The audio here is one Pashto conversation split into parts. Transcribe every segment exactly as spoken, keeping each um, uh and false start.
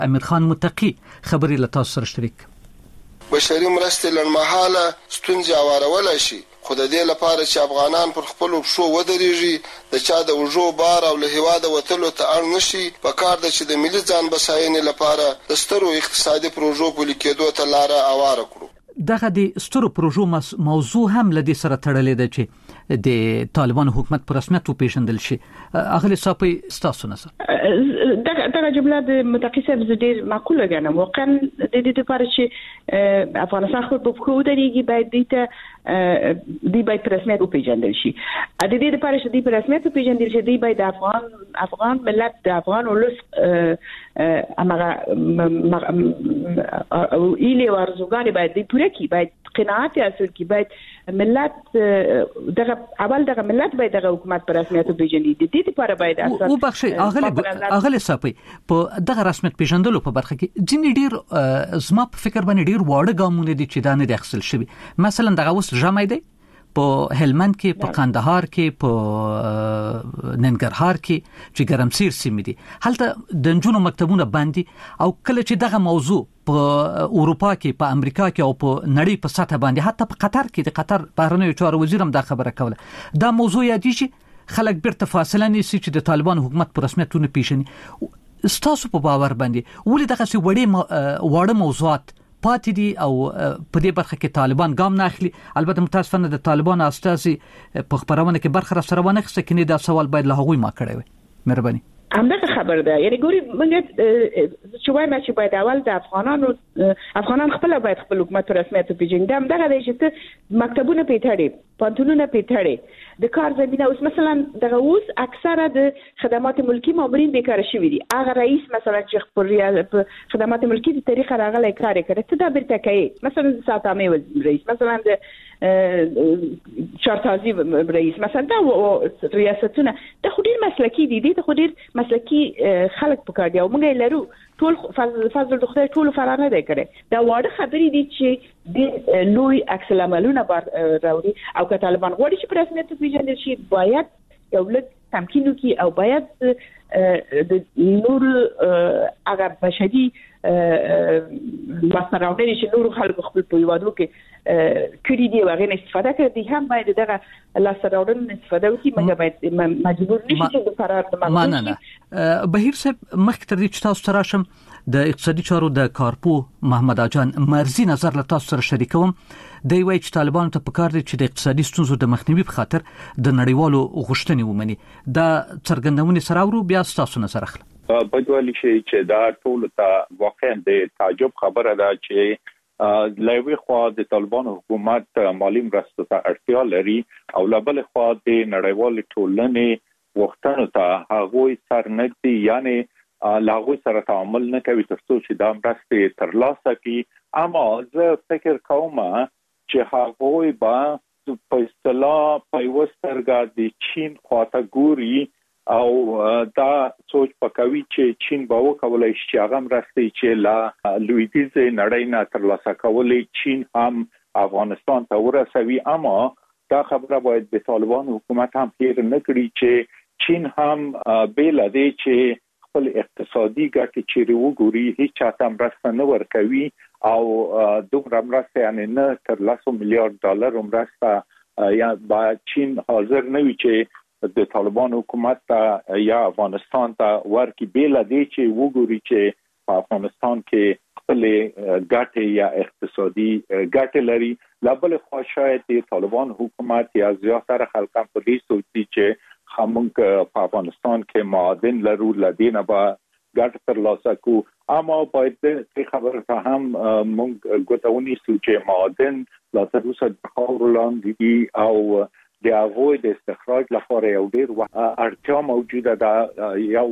امیر خان متقی خبري له تاسو سره شریک. بشري مرستې لنډمهاله ستونزې هوارولی شي، خو د دې لپاره چې افغانان پر خپلو پښو ودرېږي، د چا د اوږو بار او له هېواده وتلو ته اړ نه شي، پکار ده چې د ملي ځان بساینې لپاره د سترو اقتصادي پروژو پلي کېدو ته لاره هواره کړو. دغه د سترو پروژو موضوع هم له دې سره تړلې ده چې د طالبان حکومت په رسمیت وپېژندل شي. اغلی صاحب ستاسو نظر؟ دغه دغه جمله د متقی صاحب ډېر معقوله ګڼم. واقعا د دې لپاره چې افغانستان خپل په پښو ودرېږي باید دې ته دی باید په رسمیت وپېژندل شي. د دې لپاره چې دی په رسمیت وپېژندل شي، دی باید د افغان افغان ملت د افغان ولس هغه ایله او ارزوګانې باید دی پوره کړي، باید قناعت حاصل کړي، باید ملت دغه اول دغه ملت باید دغه حکومت پر رسمیت پیژني. د دې لپاره باید اساس او بخشي اغله اغله صاحب په دغه رسمیت پیژندلو په برخه کې ځینې ډیر زما په فکر باندې ډیر واړه ګامونه دي چې دا نه د خپل شوی. مثلا دغه اوس جامع دی په هلمند کې، په قندهار کې، په ننګرهار کې چې ګرمسیر سیمې دي، هلته د نجونو مکتبونه باندې، او کله چې دغه موضوع په اروپا کې، په امریکا کې او په نړۍ په سطح باندې، حتی په قطر کې د قطر بهرنیو چارو وزیر هم دا خبره کوله، دا موضوع یادېږي، خلک بیرته فاصله نیسي چې د طالبان حکومت په رسمیتونه پیژني. ستاسو په باور باندې ولې دغه څه وړې واړه موضوعات پاتې دي او په دې برخه کې طالبان ګام نه اخلي؟ البته متاسفانه د طالبان استازي په خبرونه کې برخه را سره ونه خسته کینی دا سوال باید له هغوی ما کړی وي. مهرباني. همدغه خبر ده. یعنی ګوري موږ چې وایم چې باید اول د افغانانو افغانان خپل باید خپل حکومت په رسمیت پیژني. دا همدغه دی چې مکتبونه پیټړي، پانتونونه پیټړي، د کار زمينه اوس مثلا دغه اوس اکثره د خدمات ملکی مامورین بیکاره شوي دي. هغه رئیس مثلا چې په خدمات ملکی د طریقه راغلی کار کوي، ته دا بیرته کوي. مثلا د ساتامې رئیس، مثلا د چارتازی رئیس، مثلا دا ریاستونه د خو ډیر مسلکی دي، دي خو ډیر مسلکی خلک پکار دي او موږ لرو. ټول فضل فضل د خدای ټول فرانه دی کړي. دا واړه خبرې دي چې د لوی عکس العملونه راوړي. او که طالبان غواړي چې په رسمیت پیژندل شي، باید یو لږ تمکین وکړي او باید د نور هغه بشري لاسته راوړنې چې نور خلکو خپل په هیوادو کې کړي دي هغې نه استفاده کړي، هم باید دغه لاسته راوړنې استفاده وکړي. موږ باید مجبور نه شي چې د فرار د ما نه نه بهیر صاحب مخکې تر دې چې تاسو ته راشم د اقتصادي چارو د کارپو محمد اجان مرزي نظر له تاسو سره شریکوم. دی وایي چې طالبانو ته پکار دي چې د اقتصادي ستونزو د مخنیوي په خاطر د نړیوالو غوښتنې ومني. دا څرګندونې سره ورو بیا تاسو نظر اخلم. بدوالي شي چې دا ټول ته واقعا د تعجب خبره ده چې لوی خوا د طالبانو حکومت مالی مرستو ته اړتیا لري او لبل خوا د نړیوال ټولنې وختونو ته هغوی سرنګدي، یعنی لاغوی سره تعامل نه کوي ترڅو چې دا مرستې ترلاسه کړي. اما زه فکر کوم چې هغوی به په اصطلاح په وسترګه د چین خواته ګوري او دا سوچ پکوي چې چین به وکولای شي هغه مرستې چې لا لویدیځ نړۍ نه ترلاسه کولای چین هم افغانستان ته ورسوي. اما دا خبره باید د طالبان حکومت هم هیر نه کړي چې چین هم بیل دی چې خپل اقتصادي ګټې چې وګوري هیڅ چاته مرسته نه ورکوي او دومره مرسته یعنی نه تر لسو میلیارډ ډالر مرسته یا با چین حاضر نه وي چې د طالبان حکومت ته یا افغانستان ته ورکی. بیل دی چې وګوري چې په افغانستان کې خپل ګټې یا اقتصادي ګټې لري. لبل خو شاید د طالبان حکومت یا زیاتره خلک په دې سوچي چې خمونږ په افغانستان کې معادن لرو، لدینه به ګټه ترلاسه کو. اما باید دې خبره ته هم مونږ ګوتونی چې معادن لا تر اوسه د خاورو لاندې دي او د هغوی د استخراج لپاره یو ډیر اړتیا موجوده ده. یو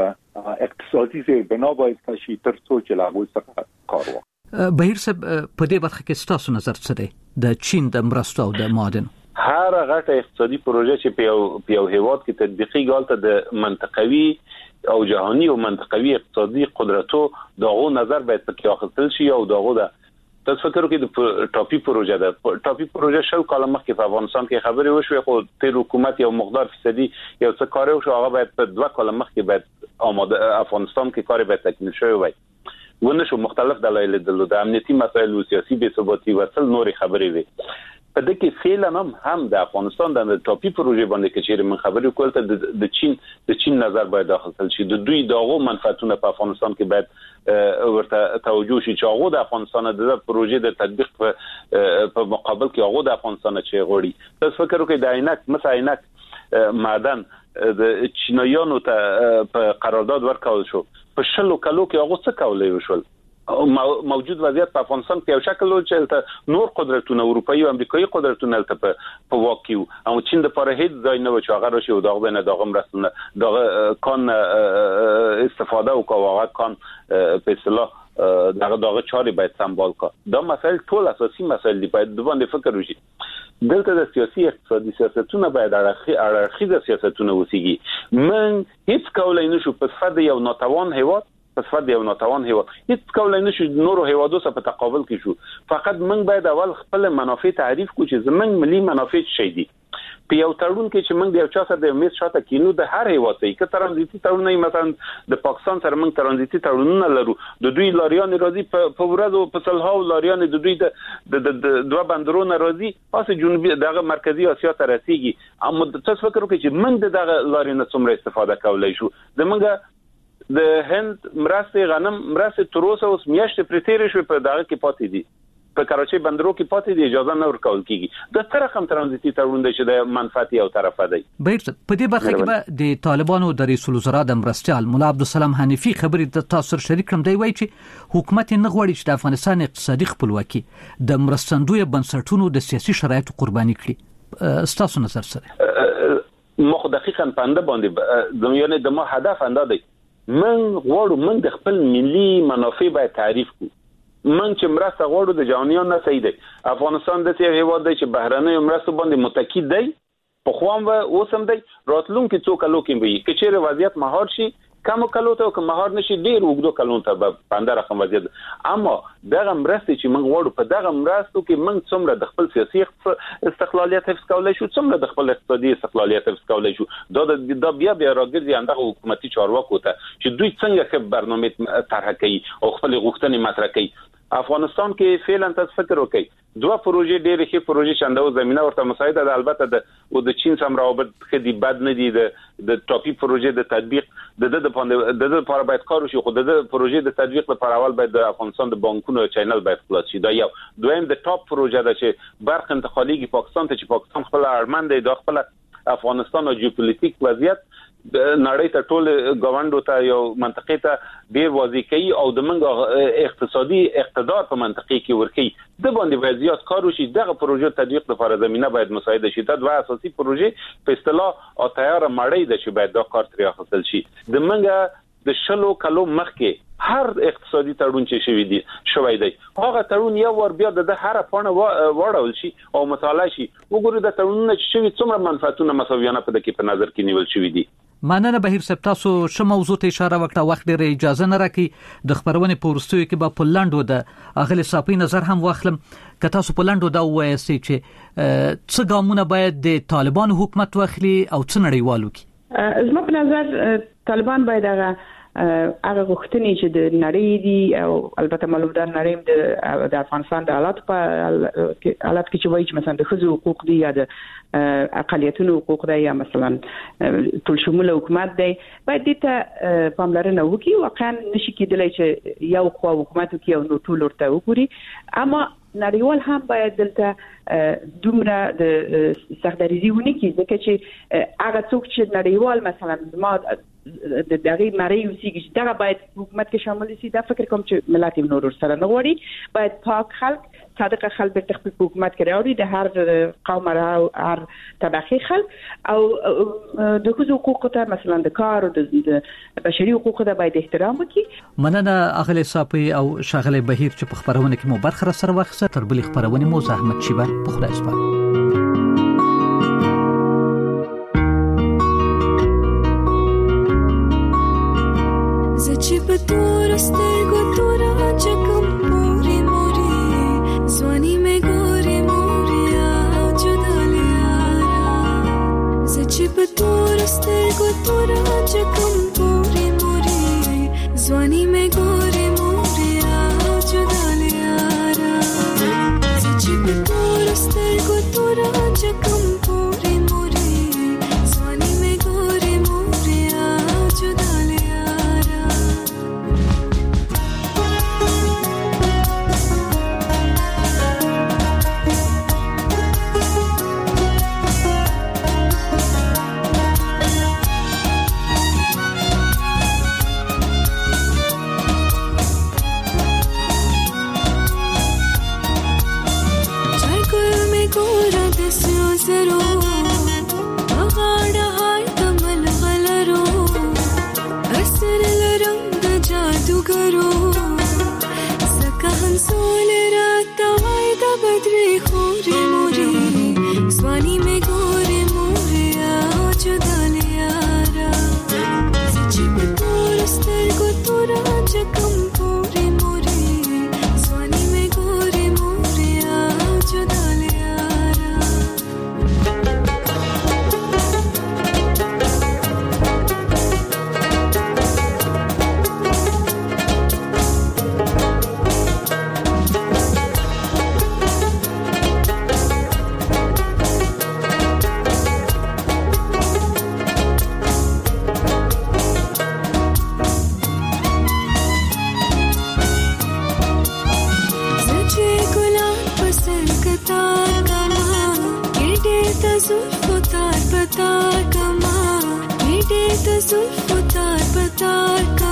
اقتصادي زیربنا باید تشي تر څو چې لا هغوی څخه کار وکړي. بهیر صاحب په دې برخه کې ستاسو نظر څه دی د چین د مرستو او د معادن؟ هر غټه اقتصادي پروژه چې په یو په یو هیواد کې تطبیقي غالطه د منطقوي او جهاني او منطقوي اقتصادي قدرتو دغه نظر باید پکې اخیستل شي. او دغه د تاسو فکر وکړئ د ټاپي پروژه ده ټاپي پروژه شل کال مخکې په افغانستان کې خبرې وشوې، خو تیر حکومت یو مقدار فیصدي یو څه کار وشو، هغه باید په دوه کال مخکې باید آماده افغانستان کې کار باید تکمیل شوی وای. ونه شو مختلف دلایل درلود، امنیتي مسایل او سیاسي بې ثباتي وصل نورې خبرې وي. په دې کې فعلا هم هم د افغانستان د ټاپي پروژې باندې کې چې من خبرې کول د چین د چین نظر باید داخل شي، د دوی دغه منفعتونه په افغانستان کې باید ورته توجه شي چې هغه د افغانستان د پروژې د تطبیق په مقابل کې هغه د افغانستان چې غوړي. تاسو فکر وکړئ د عینک مثلا عینک معدن د چینایانو ته په قرارداد ورکول شو، په شلو کلو کې هغه څه کولای وشول. موجود وضعیت په افغانستان کې یو شکل و چې نور قدرتونه اروپایي او امریکایي قدرتونه ته په واقع او چین د لپاره هیڅ ځای نه و چې هغه راشي او دغه بینه دغه مرسته دغه کان استفاده وکړي، هغه کان په اصطلاح دغه دغه چاري باید سمبال کړي. دا مسائل ټول اساسي مسائل دي، باید د باندې فکر وشي. دلته د سیاسي اقتصادي سیاستونه باید اړخیزه سیاستونه وسیږي. من هیڅ کولای نشو په صفه یو ناتوان هیواد په صفت یو ناتوان هیواد هیڅ کولای نشو نورو هیوادو سره په تقابل کې شو. فقط موږ باید اول خپل منافع تعریف کړو چې زموږ ملي منافع څه دي. په یو تړون کې چې موږ د یو چا سره د میز شاته کینو د هر هیواد ته کې ترانزیتي تړون نه، مثلا د پاکستان سره موږ ترانزیتي تړونونه لرو، د دوی لاریان راځي په ورځو په سلهاو لاریان د دوی د دوه بندرونو راځي پاسه جنوبي دغه مرکزی اسیا ته رسیږي. اما تاسو فکر وکړئ چې موږ د دغه لاریان څومره استفاده کولای شو. زموږ د هند مرسته غنم مرسته تر اوسه اوس میاشتې پرتیر شو په دغه کې پاتې دي، په کراچۍ بندرو کې پاتې دي، اجازه نه ورکول کیږي. د تر رقم ترانزیتي تړون دی چې د منفعتي او طرفه دی. بیرته په دې برخه کې به د طالبانو د رئیس الوزرا د مرستيال مولا عبدالسلام حنیفی خبرې د تاسو شریک کړم دی، وایي چې حکومت نه غواړي چې د افغانستان اقتصادي خپلواکي د مرستندوی بنسټونو د سیاسي شرایطو قرباني کړي. ستاسو نظر سره مخ دقیقاً پنده باندې زموږ د ما هدف انده دی. من غواړو من د خپل ملي منافع باید تعریف کړو. من چې مرسته غواړو د جهانیان نه صحیح دی. افغانستان د څه هیواد دی چې بهرنۍ مرسته باندې متکی دی، په خوام و اوسم دی، راتلونکي څو کلو کې وي چې چیرې وضعیت مهار شي کم کلو ته کوم مهار نشي ډیر وګړو کلون ته به پنده رقم وضعیت. اما دغه مرسته چې موږ غواړو په دغه مرستو کې موږ څومره د خپل سیاسي استقلالیت حفظ کولای شو، څومره د خپل اقتصادي استقلالیت حفظ کولای شو. دا د بیا بیا راګرځي اندغه حکومتي چارواکو ته چې دوی څنګه ښه برنامه طرح کوي او خپل غوښتنې مطرح کوي. افغانستان کې فعلا تاسو فکر وکړئ دوه پروژې ډېرې ښې پروژې چندو زمينه ورته مساعده ده، البته د او د چین سم روابط خدي بد نه دي. د د ټاپي پروژې د تطبیق د د د د لپاره باید کار وشي، خو د پروژې د تطبیق لپاره اول باید د افغانستان د بانکونو چینل باید خلاص شي. دا یو. دویم د ټاپ پروژه ده چې برخ انتقالي پاکستان ته چې پاکستان خپل اړمند دی د خپل افغانستان او جیوپولیټیک وضعیت نړۍ ته ټول غونډو ته یو منطقې ته ډیر واضح کوي او د منګ اقتصادي اقتدار په منطقې کې ورکي. د باندې باید زیات کار وشي. دغه پروژې تطبیق لپاره زمينه باید مساعده شي. دا دوه اساسي پروژې په اصطلاح او تیار مړی د چې باید دا کار تر اخیستل شي. د منګ د شلو کلو مخکې هر اقتصادي تړون چې شوی دی شوی دی هغه تړون یو ور بیا د هر پانه وړول شي او مطالعه شي. وګورئ د تړونونو چې شوی څومره منفعتونه مساویانه په دې کې په نظر کې نیول شوی دي. مننه بهیر صاحب، تاسو شمه موضوع ته اشاره وکړه، وخت ډیر اجازه نه راکې د خبرونه پورستوي کې به پلانډو د اغلی صاحب نظر هم واخلم. که تاسو پلانډو دا وایي چې څه ګامونه باید د طالبان حکومت واخلي او څه نړیوالو کې؟ زما په نظر طالبان باید هغه هغه غوښتنې چې د نړۍ دي او البته معلوم ده نړۍ د افغانستان د حالات په حالات کې چې وایي چې مثلا د ښځو حقوق دي یا د اقلیتونو حقوق دي یا مثلا ټول شموله حکومت دی، باید دې ته پاملرنه وکړي. واقعا نشي کېدلی چې یو خوا حکومت وکړي او نو ټول ورته وګوري. اما نړیوال هم باید دلته دومره د سختدریزي ونه کړي، ځکه چې هغه څوک چې نړیوال مثلا ما د دغه مری وسیږي چې دا باید حکومت کې شامل شي. دا فکر کوم چې ملت نور سره نه غواړي. باید پاک خلک صادق خلک به خپل حکومت کې راوړي، د هر قوم او هر طبقه خلک او د حقوقو ته مثلا د کار او د بشري حقوقو ته باید احترام وکړي. مننه اغلی صاحب او شاغلی بهیر چې په خبرونه کې مو برخه سره واخیسته. تر بلې خبرونه مو زحمت شي بر په خدای سپارم. چې په تور سترګو تور اچکم موري موري ځواني مې ګوري موري او جدالي یارا. زه چې په تور سترګو تور اچکم موري موري ځواني مې ګوري موري پتار کما ګډه ته زلف تار پتار کما ګډه ته زلف تار پتار